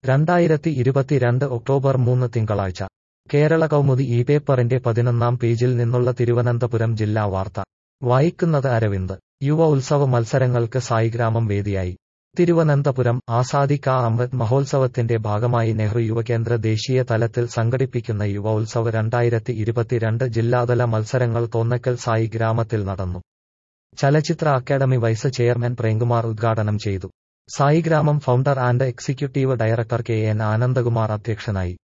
2022 October 3 തിങ്കളാഴ്ച കേരള കൗമുദി ഈ പേപ്പറിന്റെ 11-ാം പേജിൽ നിന്നുള്ള തിരുവനന്തപുരം ജില്ലാ വാർത്ത വായിക്കുന്നത് അരവിന്ദ്. യുവ ഉത്സവ മത്സരങ്ങൾക്ക് സായിഗ്രാമം വേദിയായി. തിരുവനന്തപുരം ആസാദി കാ അമൃത് മഹോത്സവത്തിന്റെ ഭാഗമായി നെഹ്റു യുവകേന്ദ്ര ദേശീയ തലത്തിൽ സംഘടിപ്പിക്കുന്ന യുവ ഉത്സവ് 2022 ജില്ലാതല മത്സരങ്ങൾ തോന്നക്കൽ സായി ഗ്രാമത്തിൽ നടന്നു. ചലച്ചിത്ര അക്കാദമി വൈസ് ചെയർമാൻ പ്രേംകുമാർ ഉദ്ഘാടനം ചെയ്തു. Saigramam founder and executive director K N Anandakumar അധ്യക്ഷനായി.